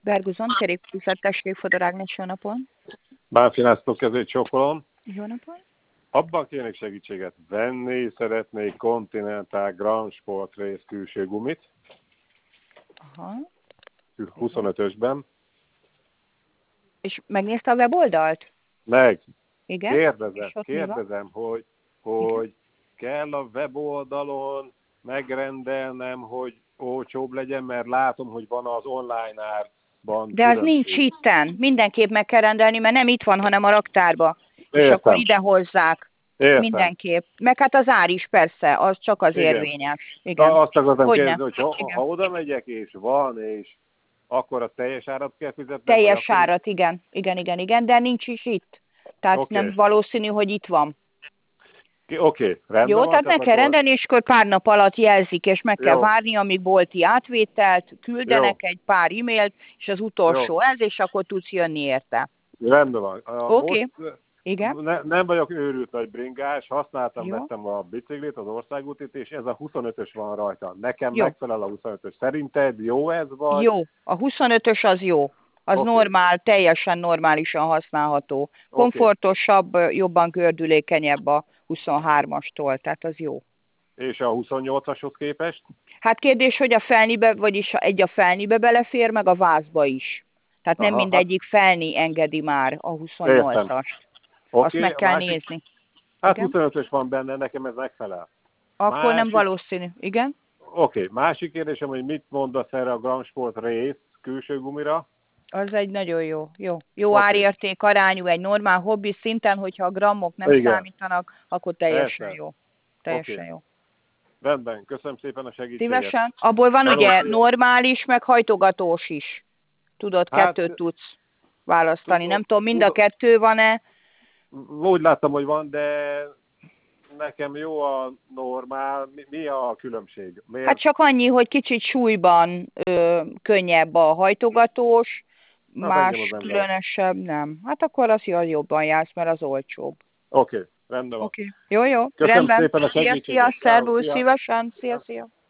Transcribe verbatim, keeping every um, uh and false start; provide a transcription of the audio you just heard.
Berguzon, kerékpárüzlet, tessék, Fodor Ágnes, jó napon. Bánfi László kezét csókolom. Jó napon. Abban kérnék segítséget. Venni szeretnék Continental Grand Sport Race külső gumit. Aha. huszonötösben. És megnézte a weboldalt? Meg. Igen? Kérdezem, kérdezem hogy, hogy kell a weboldalon megrendelnem, hogy olcsóbb legyen, mert látom, hogy van az online árban. De az nincs itten. Mindenképp meg kell rendelni, mert nem itt van, hanem a raktárba. Értem. És akkor ide hozzák. Értem. Mindenképp. Meg hát az ár is persze, az csak az Igen. érvényes. Igen. Na, azt akartam Hogyne? kérdezni, hogy ha, ha oda megyek és van, és akkor a teljes árat kell fizetni? Teljes árat, akkor... igen. Igen, igen, igen, de nincs is itt. Tehát okay. Nem valószínű, hogy itt van. Oké, okay, rendben Jó, van, tehát meg kell rendelni, és akkor pár nap alatt jelzik, és meg Jó. kell várni, amíg bolti átvételt, küldenek Jó. egy pár e-mailt, és az utolsó Jó. ez, és akkor tudsz jönni érte. Rendben van. Oké. Okay. Igen. Ne, nem vagyok őrült nagy bringás, használtam, Jó. vettem a biciklit, az országútit, és ez a huszonötös van rajta. Nekem jó. megfelel a huszonötös. Szerinted jó ez, vagy? Jó. A huszonötös az jó. Az okay. normál, teljesen normálisan használható. Komfortosabb, okay. jobban gördülékenyebb a huszonhármastól, tehát az jó. És a huszonnyolcashoz képest? Hát kérdés, hogy a felnibe, vagyis egy a felnibe belefér, meg a vázba is. Tehát nem Aha, mindegyik hát... felni engedi már a huszonnyolcast. Okay, azt meg kell másik... nézni. Hát igen? huszonötös van benne, nekem ez megfelel. Akkor másik... nem valószínű. Igen? Oké, okay. Másik kérdésem, hogy mit mondasz erre a Grand Sport Race külső gumira? Az egy nagyon jó. Jó, jó okay. árérték arányú, egy normál hobbi szinten, hogyha a grammok nem igen. számítanak, akkor teljesen Persze. jó. Teljesen okay. jó. Rendben, köszönöm szépen a segítséget. Szívesen. Abból van Hello, ugye normális, meg hajtogatós is. Tudod, hát, kettőt tudsz választani. Tudom, nem tudom, mind tudom. a kettő van-e? Úgy láttam, hogy van, de nekem jó a normál. Mi, mi a különbség? Miért? Hát csak annyi, hogy kicsit súlyban ö, könnyebb a hajtogatós, Na, más különösebb nem. Hát akkor az jobban jársz, mert az olcsóbb. Oké, okay, rendben van. Okay. Jó, jó, Köszönöm rendben. szépen a segítséget. Szia, szia, szervusz, szívesen. Szia, szia.